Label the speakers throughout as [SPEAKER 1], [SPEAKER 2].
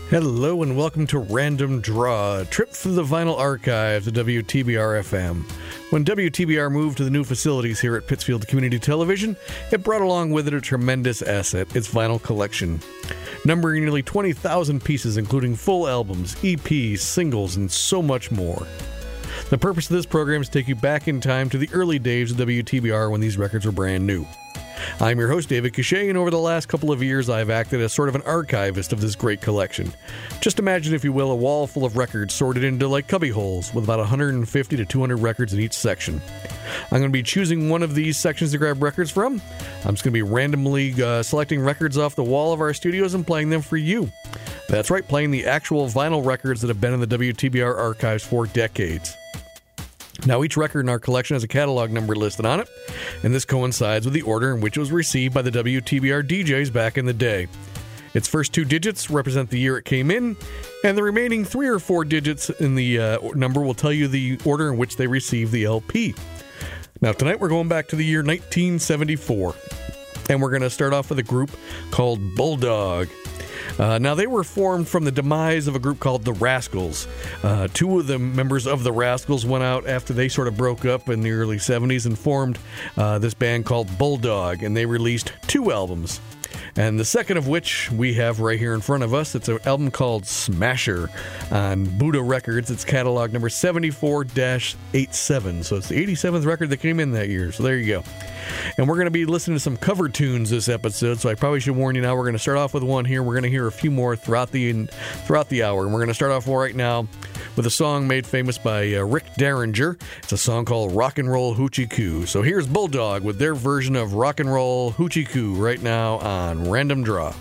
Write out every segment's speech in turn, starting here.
[SPEAKER 1] Hello and welcome to Random Draw, a trip through the vinyl archives of WTBR-FM. When WTBR moved to the new facilities here at Pittsfield Community Television, it brought along with it a tremendous asset, its vinyl collection. Numbering nearly 20,000 pieces, including full albums, EPs, singles, and so much more. The purpose of this program is to take you back in time to the early days of WTBR when these records were brand new. I'm your host, David Cachet, and over the last couple of years, I've acted as sort of an archivist of this great collection. Just imagine, if you will, a wall full of records sorted into like cubby holes, with about 150 to 200 records in each section. I'm going to be choosing one of these sections to grab records from. I'm just going to be randomly selecting records off the wall of our studios and playing them for you. That's right, playing the actual vinyl records that have been in the WTBR archives for decades. Now, each record in our collection has a catalog number listed on it, and this coincides with the order in which it was received by the WTBR DJs back in the day. Its first two digits represent the year it came in, and the remaining 3 or 4 digits in the number will tell you the order in which they received the LP. Now, tonight we're going back to the year 1974, and we're going to start off with a group called Bulldog. Now, they were formed from the demise of a group called The Rascals. Two of the members of The Rascals went out after they sort of broke up in the early 70s and formed this band called Bulldog, and they released 2 albums. And the second of which we have right here in front of us. It's an album called Smasher on Buddha Records. It's catalog number 74-87. So it's the 87th record that came in that year. So there you go. And we're going to be listening to some cover tunes this episode, so I probably should warn you now. We're going to start off with one here. We're going to hear a few more throughout the hour. And we're going to start off right now with a song made famous by Rick Derringer. It's a song called Rock and Roll Hoochie Coo. So here's Bulldog with their version of Rock and Roll Hoochie Coo right now on Random Draw.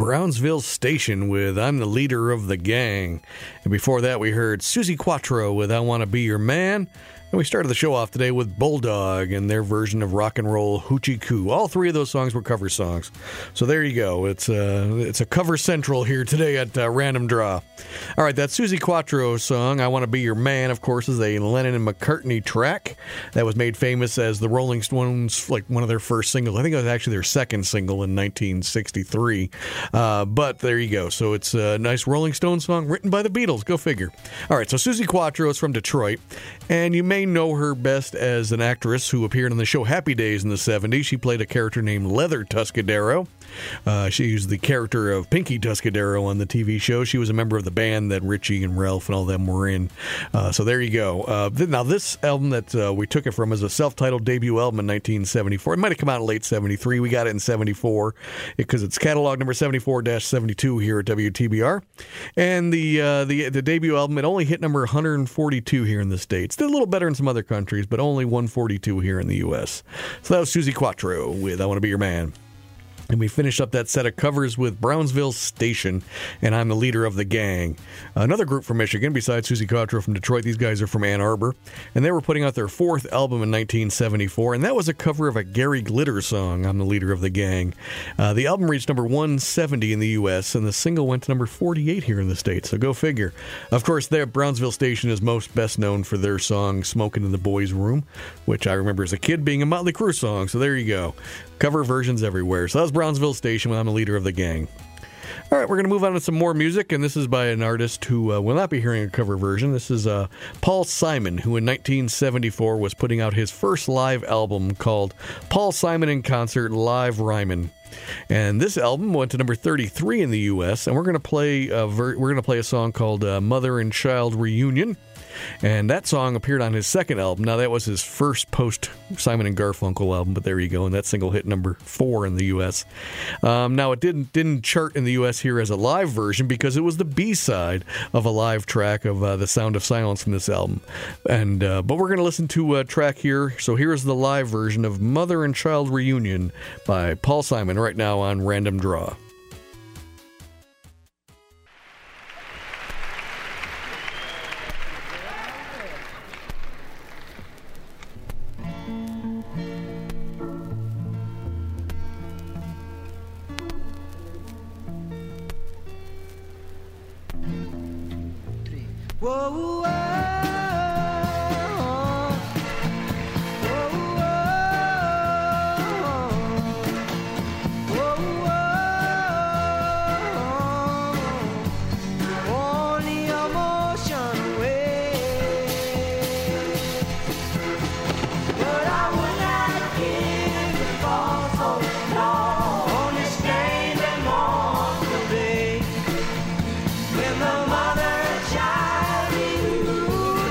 [SPEAKER 1] Brownsville Station with I'm the Leader of the Gang. And before that, we heard Suzi Quatro with I Want to Be Your Man. And we started the show off today with Bulldog and their version of Rock and Roll Hoochie Coo. All three of those songs were cover songs. So there you go. It's a cover central here today at Random Draw. All right, that Suzi Quatro song, I Want to Be Your Man, of course, is a Lennon and McCartney track that was made famous as the Rolling Stones, like one of their first singles. I think it was actually their second single in 1963. But there you go. So it's a nice Rolling Stone song written by the Beatles. Go figure. All right, so Suzi Quatro is from Detroit, and you may know her best as an actress who appeared on the show Happy Days in the 70s. She played a character named Leather Tuscadero. She used the character of Pinky Tuscadero on the TV show. She was a member of the band that Richie and Ralph and all them were in. So there you go. Now, this album that we took it from is a self-titled debut album in 1974. It might have come out in late 73. We got it in 74 because it's catalog number 74-72 here at WTBR. And the debut album, it only hit number 142 here in the States. Did a little better in some other countries, but only 142 here in the U.S. So that was Suzi Quatro with I Want to Be Your Man. And we finished up that set of covers with Brownsville Station, and I'm the Leader of the Gang. Another group from Michigan, besides Suzi Quatro from Detroit. These guys are from Ann Arbor, and they were putting out their fourth album in 1974, and that was a cover of a Gary Glitter song, I'm the Leader of the Gang. The album reached number 170 in the U.S., and the single went to number 48 here in the States, so go figure. Of course, their Brownsville Station is most best known for their song Smokin' in the Boys' Room, which I remember as a kid being a Motley Crue song, so there you go. Cover versions everywhere. So that was Brownsville Station when I'm the Leader of the Gang. All right, we're going to move on to some more music, and this is by an artist who will not be hearing a cover version. This is Paul Simon, who in 1974 was putting out his first live album called Paul Simon in Concert Live Ryman. And this album went to number 33 in the U.S., and we're going to play a song called Mother and Child Reunion. And that song appeared on his second album. Now, that was his first post-Simon & Garfunkel album, but there you go. And that single hit number 4 in the U.S. Now, it didn't chart in the U.S. here as a live version because it was the B-side of a live track of The Sound of Silence from this album. And but we're going to listen to a track here. So here's the live version of Mother and Child Reunion by Paul Simon right now on Random Draw.
[SPEAKER 2] Whoa, whoa. When the mother and child reunion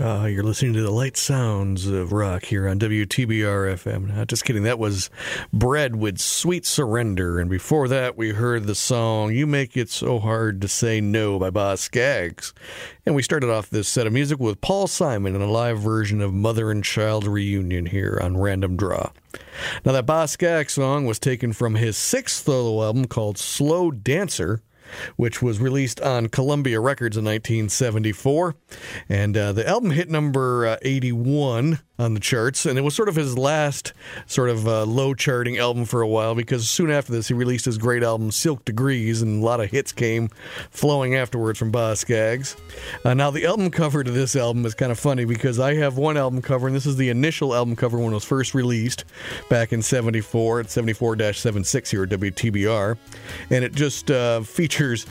[SPEAKER 1] You're listening to the light sounds of rock here on WTBR FM. Just kidding. That was Bread with Sweet Surrender. And before that, we heard the song You Make It So Hard to Say No by Boz Scaggs. And we started off this set of music with Paul Simon in a live version of Mother and Child Reunion here on Random Draw. Now, that Boz Scaggs song was taken from his sixth solo album called Slow Dancer, which was released on Columbia Records in 1974. And the album hit number 81 on the charts, and it was sort of his last sort of low-charting album for a while, because soon after this he released his great album Silk Degrees, and a lot of hits came flowing afterwards from Boz Scaggs. Now, the album cover to this album is kind of funny, because I have one album cover, and this is the initial album cover when it was first released back in 74, at 74-76 here at WTBR, and it just features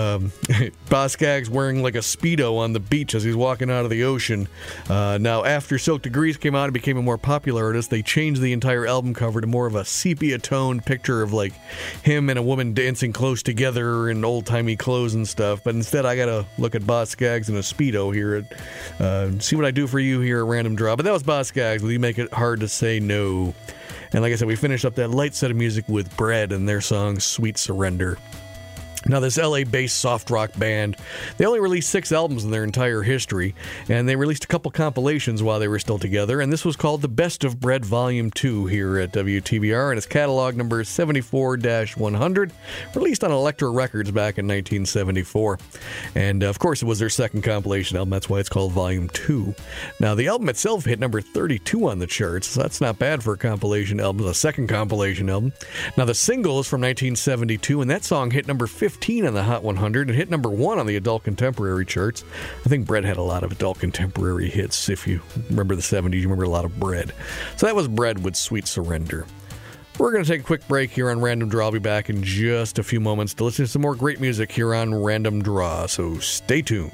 [SPEAKER 1] Boz Scaggs wearing like a Speedo on the beach as he's walking out of the ocean. Now, after Silk Degrees came out and became a more popular artist, they changed the entire album cover to more of a sepia-toned picture of like him and a woman dancing close together in old-timey clothes and stuff. But instead, I gotta look at Boz Scaggs in a Speedo here at See What I Do For You here at Random Draw. But that was Boz Scaggs with You Make It Hard to Say No. And like I said, we finished up that light set of music with Bread and their song Sweet Surrender. Now, this LA-based soft rock band, they only released 6 albums in their entire history, and they released a couple compilations while they were still together, and this was called The Best of Bread Volume 2 here at WTBR, and it's catalog number 74-100, released on Elektra Records back in 1974. And, of course, it was their second compilation album. That's why it's called Volume 2. Now, the album itself hit number 32 on the charts, so that's not bad for a compilation album, a second compilation album. Now, the single is from 1972, and that song hit number 15 on the Hot 100 and hit number 1 on the Adult Contemporary charts. I think Bread had a lot of Adult Contemporary hits. If you remember the 70s, you remember a lot of Bread. So that was Bread with Sweet Surrender. We're going to take a quick break here on Random Draw. I'll be back in just a few moments to listen to some more great music here on Random Draw, so stay tuned.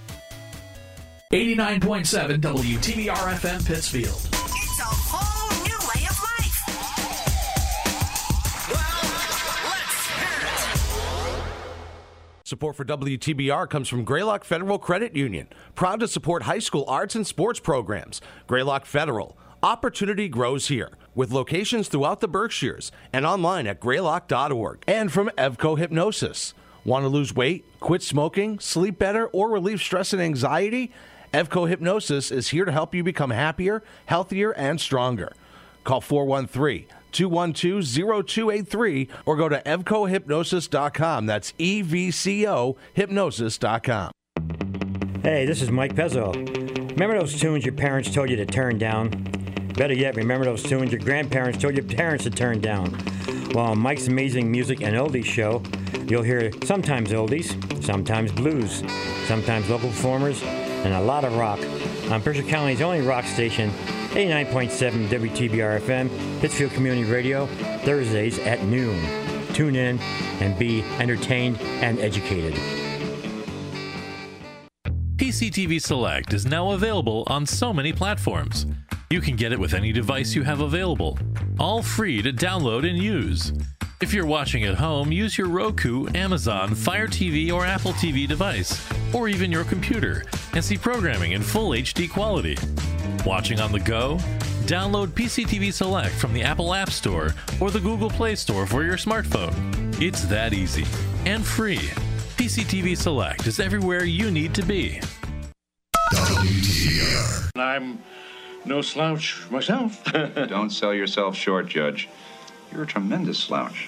[SPEAKER 2] 89.7 WTBR FM Pittsfield.
[SPEAKER 3] It's a whole new way of life.
[SPEAKER 4] Support for WTBR comes from Greylock Federal Credit Union, proud to support high school arts and sports programs. Greylock Federal, opportunity grows here, with locations throughout the Berkshires and online at greylock.org. And from Evco Hypnosis. Want to lose weight, quit smoking, sleep better, or relieve stress and anxiety? Evco Hypnosis is here to help you become happier, healthier, and stronger. Call 413-212-0283 or go to evcohypnosis.com. That's EVCO hypnosis.com.
[SPEAKER 5] Hey, this is Mike Pezzo. Remember those tunes your parents told you to turn down? Better yet, remember those tunes your grandparents told your parents to turn down? Well, on Mike's Amazing Music and Oldies show, you'll hear sometimes oldies, sometimes blues, sometimes local performers, and a lot of rock. On Berkshire County's only rock station, 89.7 WTBR FM, Pittsfield Community Radio, Thursdays at noon. Tune in and be entertained and educated.
[SPEAKER 6] PCTV Select is now available on so many platforms. You can get it with any device you have available, all free to download and use. If you're watching at home, use your Roku, Amazon, Fire TV, or Apple TV device, or even your computer, and see programming in full HD quality. Watching on the go? Download PCTV Select from the Apple App Store or the Google Play Store for your smartphone. It's that easy and free. PCTV Select is everywhere you need to be.
[SPEAKER 7] WTBR. I'm no slouch myself.
[SPEAKER 8] Don't sell yourself short, Judge. You're a tremendous slouch.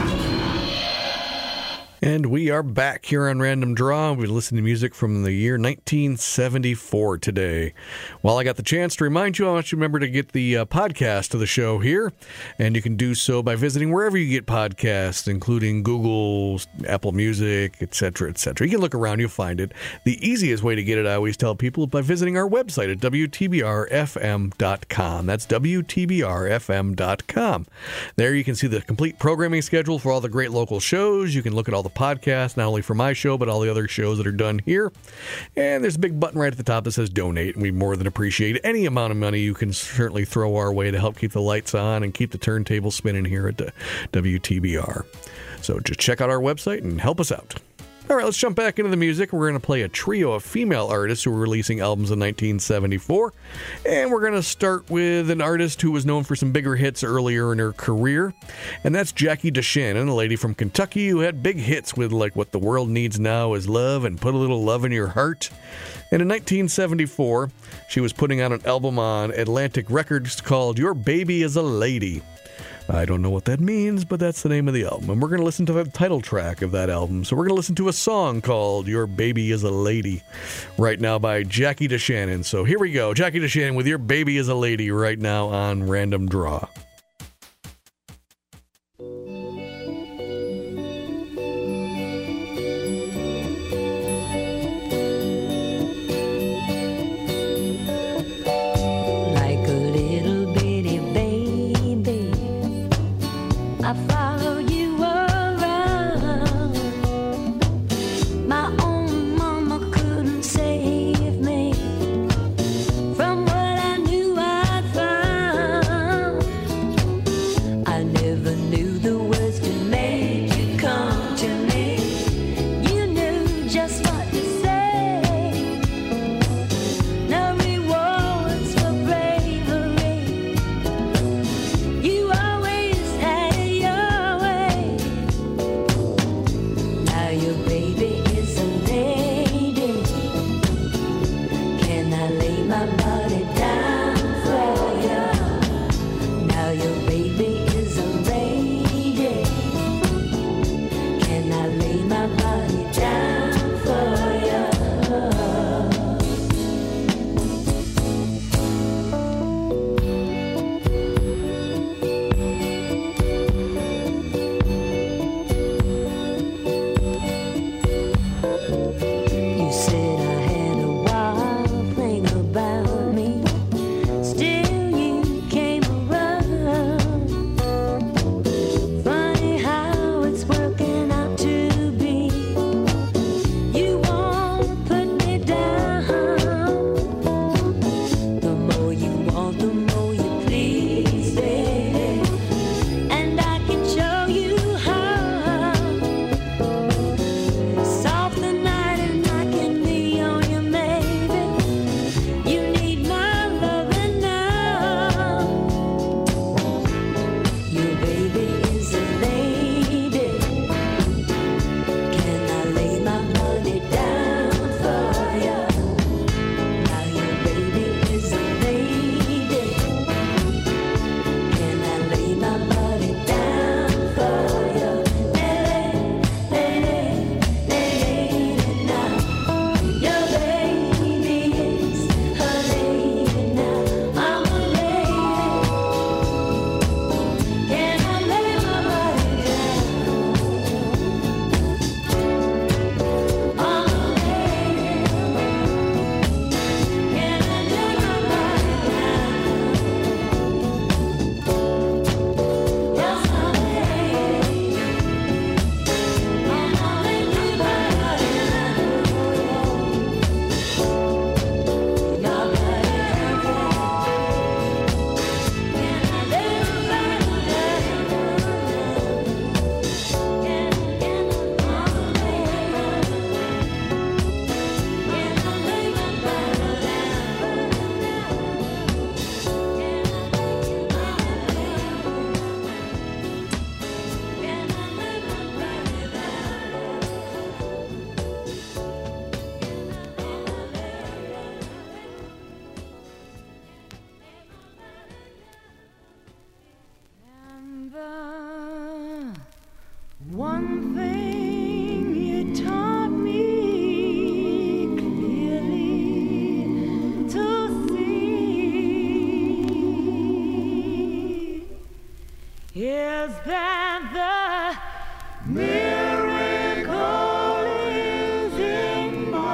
[SPEAKER 1] And we are back here on Random Draw. We listen to music from the year 1974 today. Well, I got the chance to remind you, I want you to remember to get the podcast of the show here. And you can do so by visiting wherever you get podcasts, including Google, Apple Music, etc., etc. You can look around, you'll find it. The easiest way to get it, I always tell people, is by visiting our website at WTBRFM.com. That's WTBRFM.com. There you can see the complete programming schedule for all the great local shows. You can look at all the podcasts, not only for my show, but all the other shows that are done here. And there's a big button right at the top that says donate, and we more than appreciate any amount of money you can certainly throw our way to help keep the lights on and keep the turntable spinning here at WTBR. So just check out our website and help us out. All right, let's jump back into the music. We're going to play a trio of female artists who were releasing albums in 1974. And we're going to start with an artist who was known for some bigger hits earlier in her career. And that's Jackie DeShannon, a lady from Kentucky who had big hits with like What the World Needs Now Is Love and Put a Little Love in Your Heart. And in 1974, she was putting out an album on Atlantic Records called Your Baby Is a Lady. I don't know what that means, but that's the name of the album. And we're going to listen to the title track of that album. So we're going to listen to a song called Your Baby Is a Lady right now by Jackie DeShannon. So here we go. Jackie DeShannon with Your Baby Is a Lady right now on Random Draw.
[SPEAKER 9] Is that the miracle is in my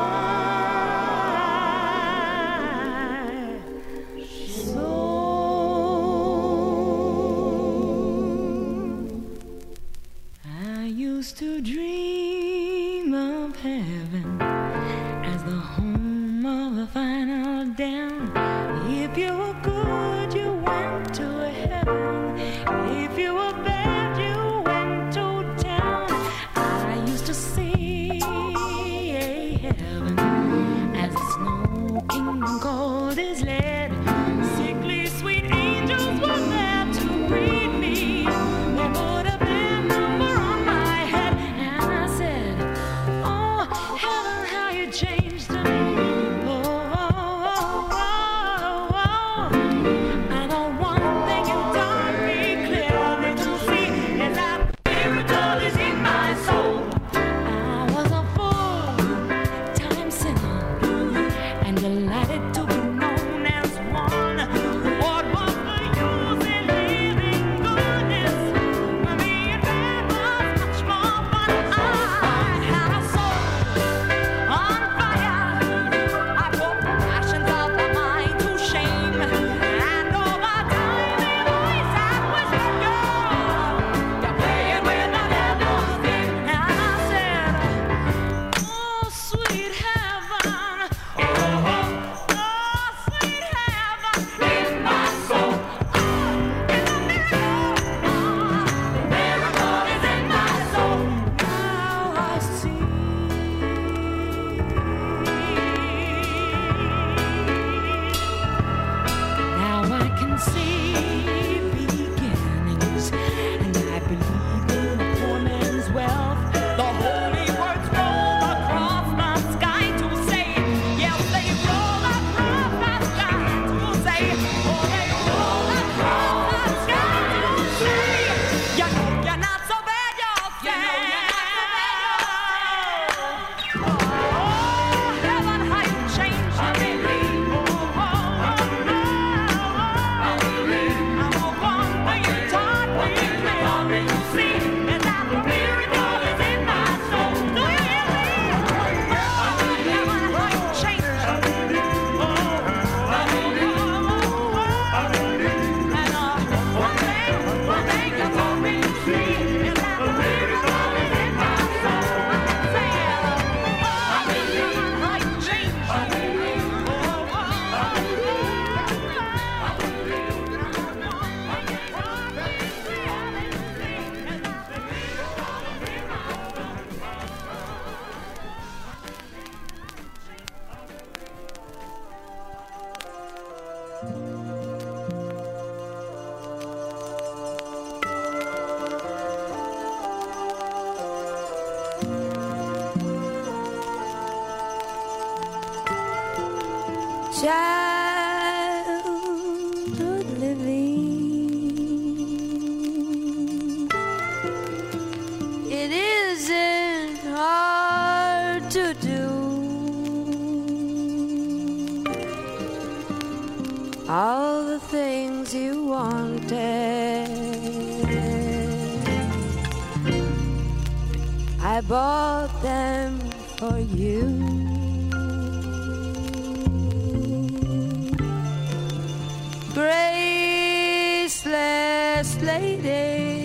[SPEAKER 9] soul? I used to dream of heaven as the home of a final down. If you were good, you went to heaven. If you were bad, you went to town. I used to sing childhood living. It isn't hard to do. All the things you wanted, I bought them for you. Graceless lady,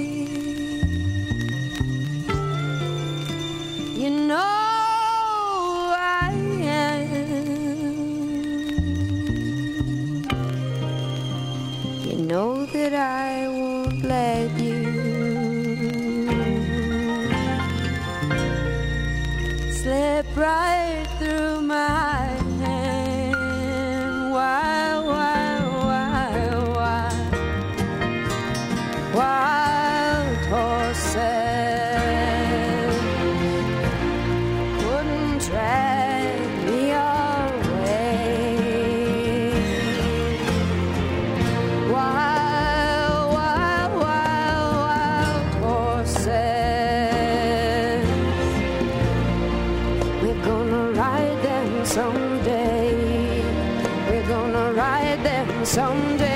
[SPEAKER 9] you know I am. You know that I won't let you slip right through my hand. Wild horses couldn't drag me away. Wild horses, we're gonna ride them someday. We're gonna ride them someday.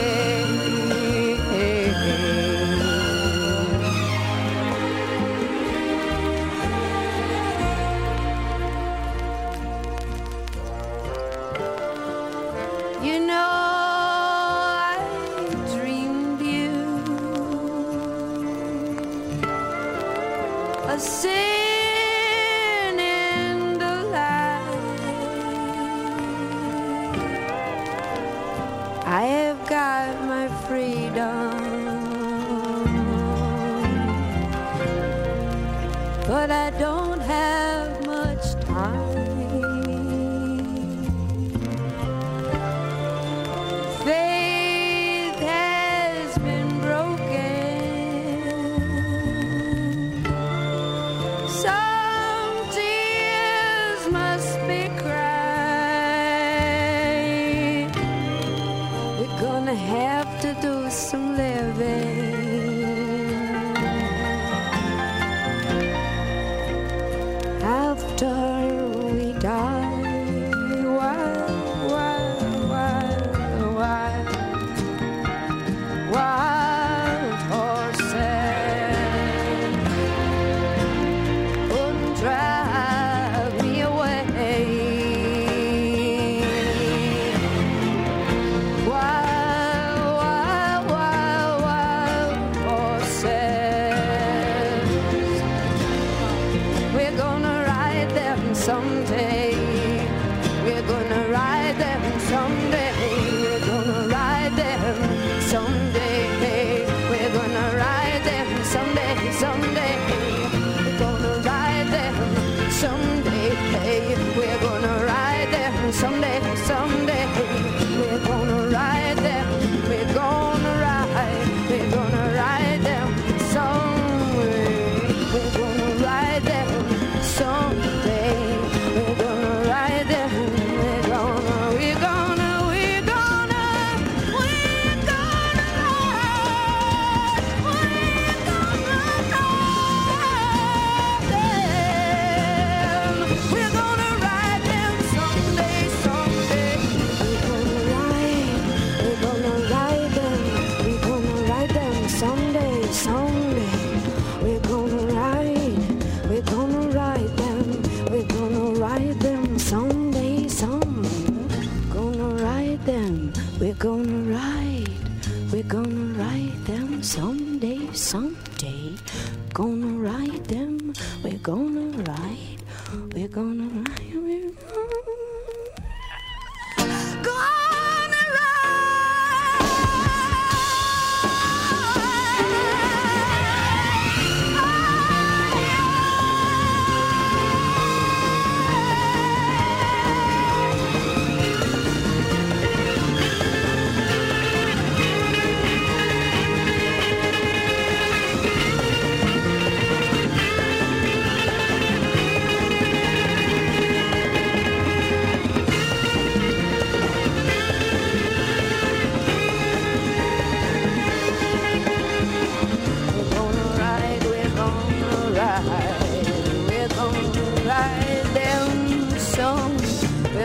[SPEAKER 9] You know I dreamed you a sin in the light. I have got my freedom, but I don't have much time. Faith has been broken. Some tears must be cried. We're gonna have to do some living after we die. Wild horses wouldn't drive me away. Wild horses, we're gonna ride them someday. We're gonna ride them someday. We're gonna ride them someday. We're gonna ride them someday, someday. We're gonna ride them someday. We're gonna ride them someday, someday. We're gonna ride them. We're gonna ride. We're gonna ride them someday. We're gonna ride them someday. We're gonna ride them. We're gonna ride. We're gonna ride. We're gonna ride them someday, someday. We're gonna ride. We're gonna ride them. We're gonna ride them someday, someday. We're gonna ride. We're gonna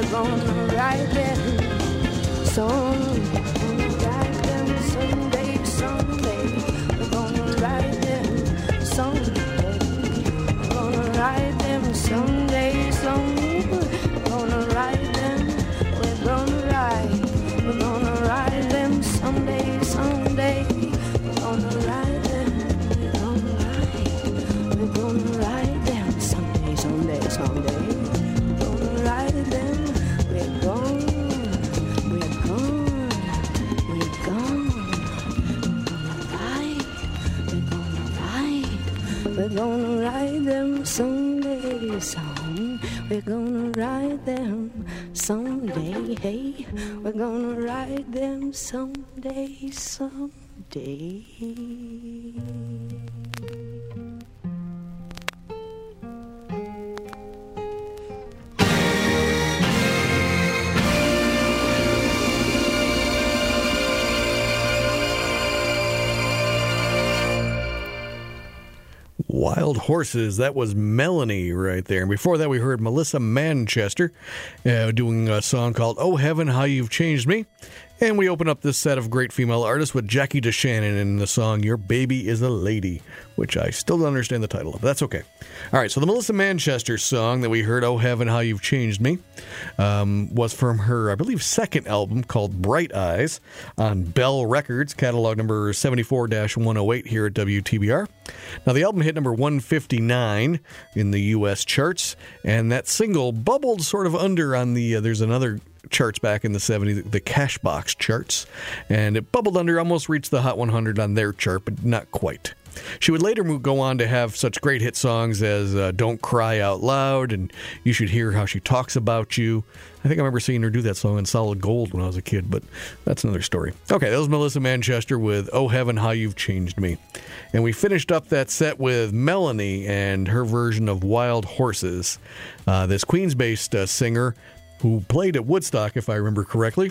[SPEAKER 9] We're gonna ride them someday. Ride them someday, someday. We're gonna ride them someday. We're gonna ride them someday, someday. We're gonna ride them. We're gonna ride. We're gonna ride them someday, someday. We're gonna ride them. We're gonna ride. We're gonna ride them someday, someday, someday. We're gonna ride them. We're gone. We're gone. We're gone. We're gonna ride them someday, son. We're gonna ride them someday, hey. We're gonna ride them someday, someday.
[SPEAKER 1] Wild Horses, that was Melanie right there. And before that, we heard Melissa Manchester doing a song called Oh Heaven, How You've Changed Me. And we open up this set of great female artists with Jackie DeShannon in the song Your Baby is a Lady, which I still don't understand the title of. That's okay. All right, so the Melissa Manchester song that we heard, Oh Heaven, How You've Changed Me, was from her, I believe, second album called Bright Eyes on Bell Records, catalog number 74-108 here at WTBR. Now, the album hit number 159 in the U.S. charts, and that single bubbled sort of under on the, there's another charts back in the 70s, the Cashbox charts, and it bubbled under, almost reached the Hot 100 on their chart, but not quite. She would later go on to have such great hit songs as Don't Cry Out Loud and You Should Hear How She Talks About You. I think I remember seeing her do that song in Solid Gold when I was a kid, but that's another story. Okay, that was Melissa Manchester with Oh Heaven, How You've Changed Me. And we finished up that set with Melanie and her version of Wild Horses. This Queens-based singer who played at Woodstock, if I remember correctly,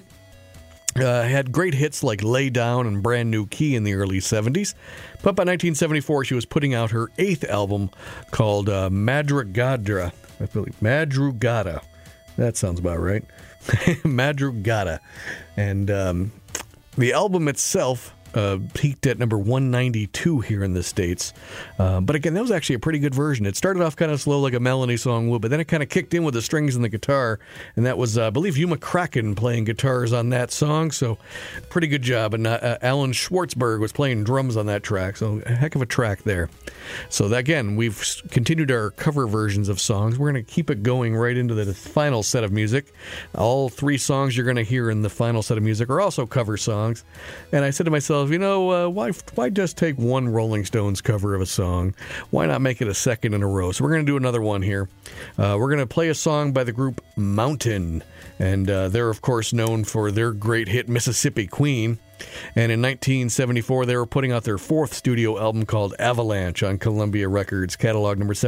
[SPEAKER 1] had great hits like Lay Down and Brand New Key in the early 70s. But by 1974, she was putting out her 8th album called Madrugada. I believe Madrugada. That sounds about right. Madrugada. And the album itself peaked at number 192 here in the States. But again, that was actually a pretty good version. It started off kind of slow like a Melanie song would, but then it kind of kicked in with the strings and the guitar. And that was, I believe, Hugh McCracken playing guitars on that song. So pretty good job. And Alan Schwartzberg was playing drums on that track. So a heck of a track there. So again, we've continued our cover versions of songs. We're going to keep it going right into the final set of music. All 3 songs you're going to hear in the final set of music are also cover songs. And I said to myself, you know, why just take one Rolling Stones cover of a song? Why not make it a second in a row? So we're going to do another one here. We're going to play a song by the group Mountain. And they're, of course, known for their great hit Mississippi Queen. And in 1974, they were putting out their 4th studio album called Avalanche on Columbia Records, catalog number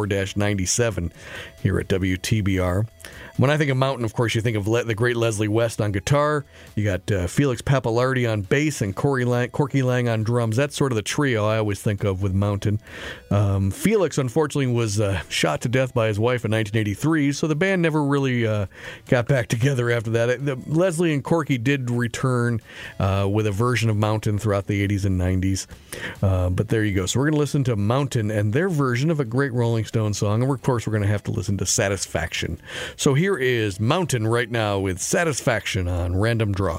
[SPEAKER 1] 74-97 here at WTBR. When I think of Mountain, of course, you think of the great Leslie West on guitar. You got Felix Pappalardi on bass and Corky Lang on drums. That's sort of the trio I always think of with Mountain. Felix, unfortunately, was shot to death by his wife in 1983, so the band never really got back together after that. Leslie and Corky did return with a version of Mountain throughout the 80s and 90s. But there you go. So we're going to listen to Mountain and their version of a great Rolling Stones song. And of course, we're going to have to listen to Satisfaction. So here is Mountain right now with Satisfaction on Random Draw.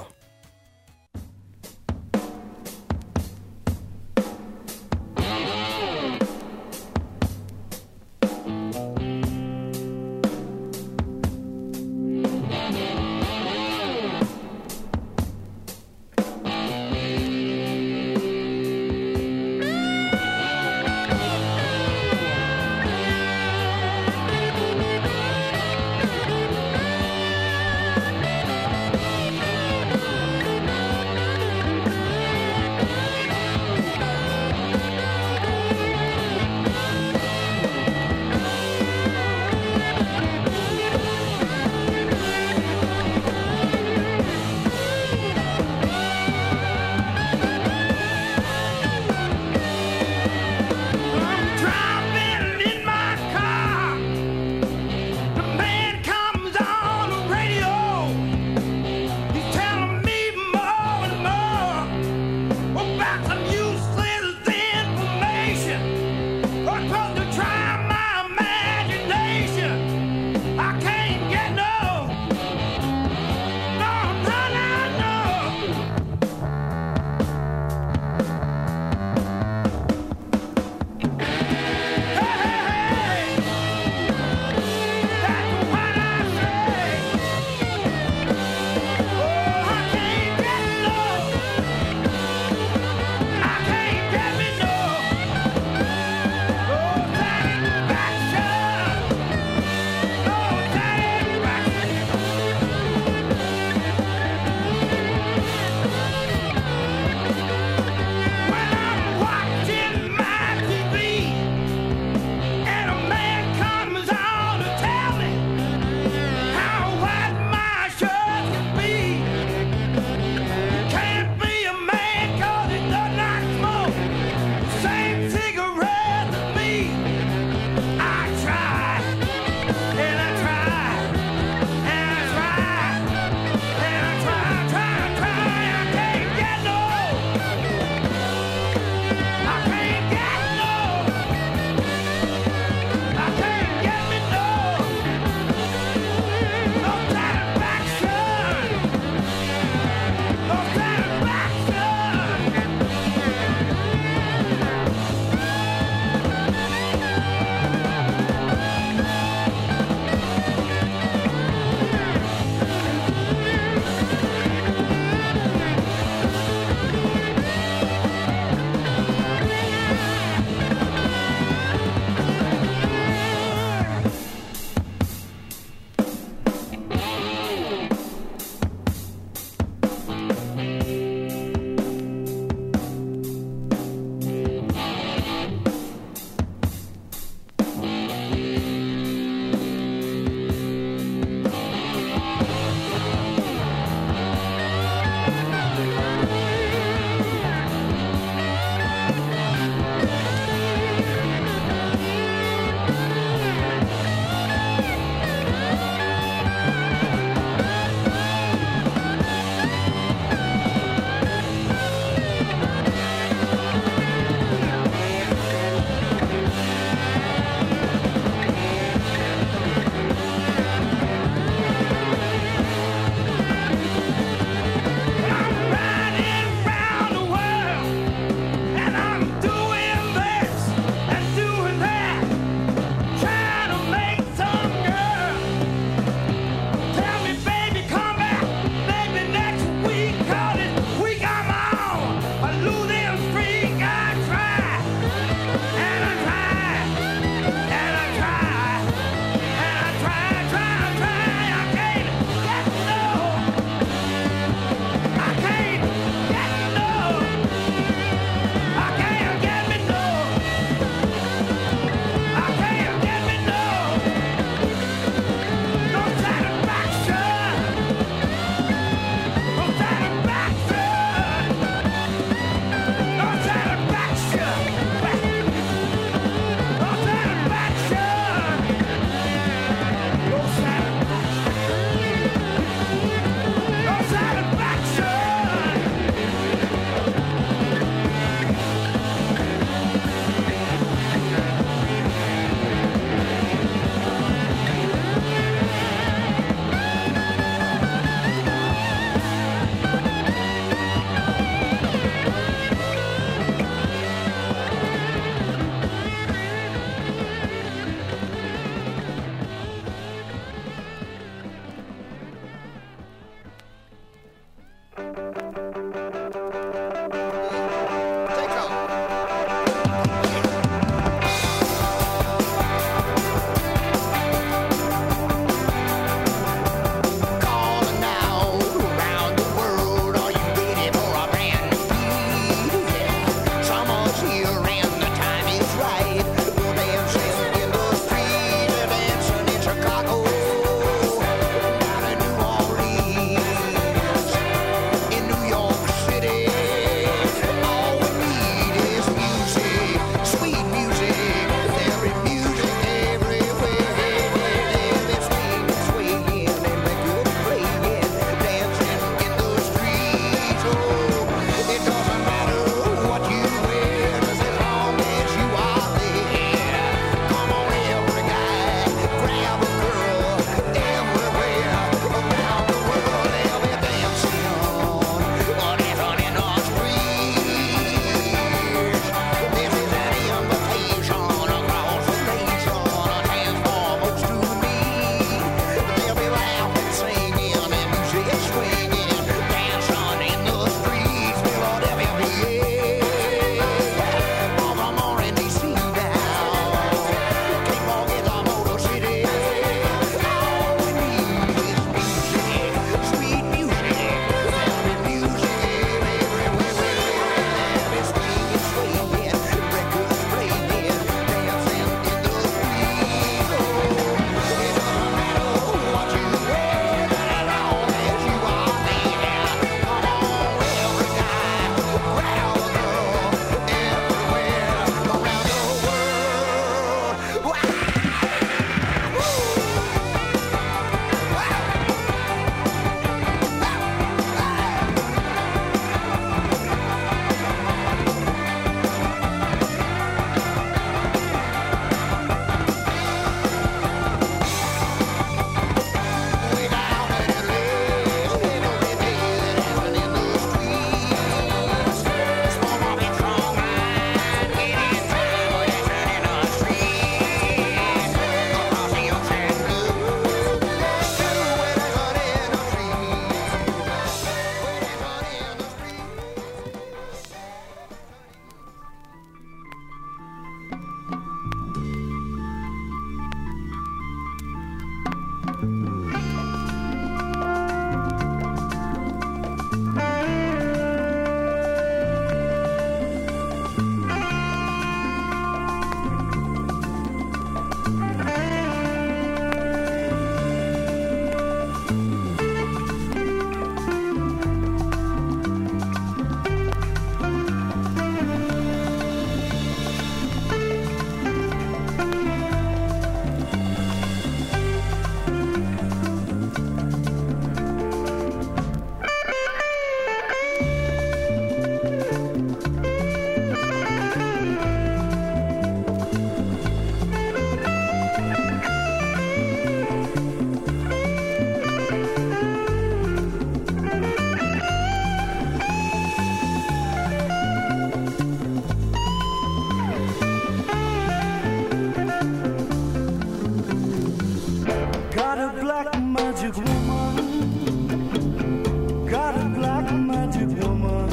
[SPEAKER 10] magic woman. Got a black magic woman.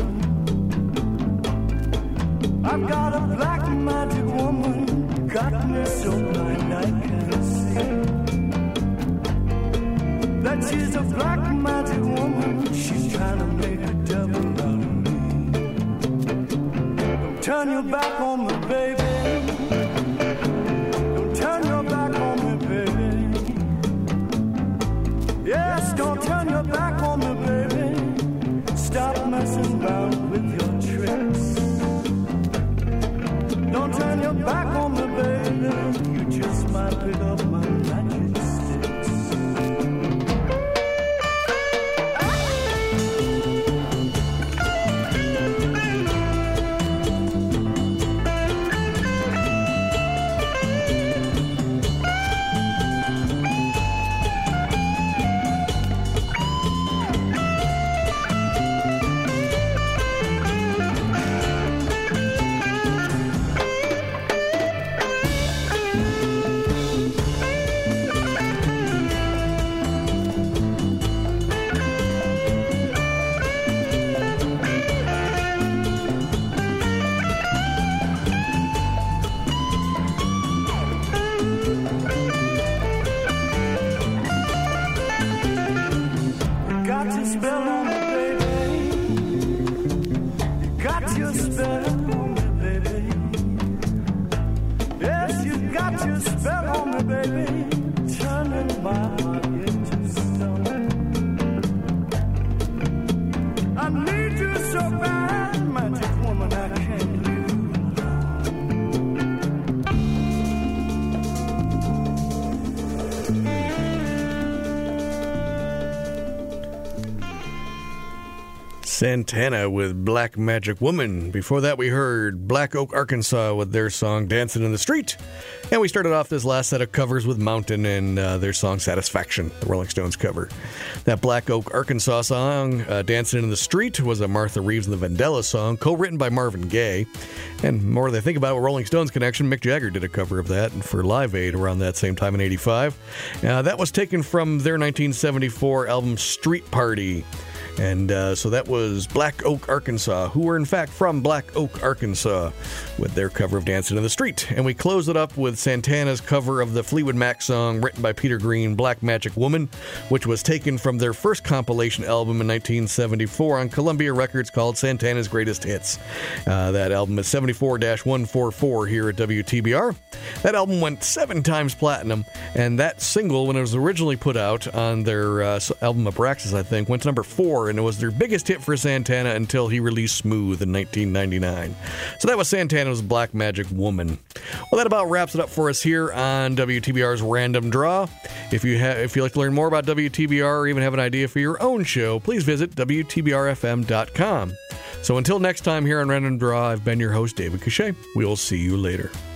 [SPEAKER 10] I've got a black magic woman. Got me so blind I can't see that she's a black magic woman. She's trying to make a devil out of me. Don't turn your back on me, baby. Don't turn your back on me, baby. Yes, don't turn your back on me, baby. Stop messing around with your tricks. Don't turn your back on me, baby. You just might pick up my magic sticks.
[SPEAKER 1] Santana with Black Magic Woman. Before that, we heard Black Oak, Arkansas with their song Dancing in the Street. And we started off this last set of covers with Mountain and their song Satisfaction, the Rolling Stones cover. That Black Oak, Arkansas song, Dancing in the Street, was a Martha Reeves and the Vandellas song, co-written by Marvin Gaye. And more than I think about it, Rolling Stones connection, Mick Jagger did a cover of that for Live Aid around that same time in 85. That was taken from their 1974 album Street Party. And so that was Black Oak, Arkansas, who were in fact from Black Oak, Arkansas, with their cover of Dancing in the Street. And we close it up with Santana's cover of the Fleetwood Mac song written by Peter Green, Black Magic Woman, which was taken from their first compilation album in 1974 on Columbia Records called Santana's Greatest Hits. That album is 74-144 here at WTBR. That album went 7 times platinum, and that single, when it was originally put out on their album Abraxas, I think, went to number 4, and it was their biggest hit for Santana until he released Smooth in 1999. So that was Santana's Black Magic Woman. Well, that about wraps it up for us here on WTBR's Random Draw. If you'd like to learn more about WTBR or even have an idea for your own show, please visit WTBRFM.com. So until next time here on Random Draw, I've been your host, David Cachet. We'll see you later.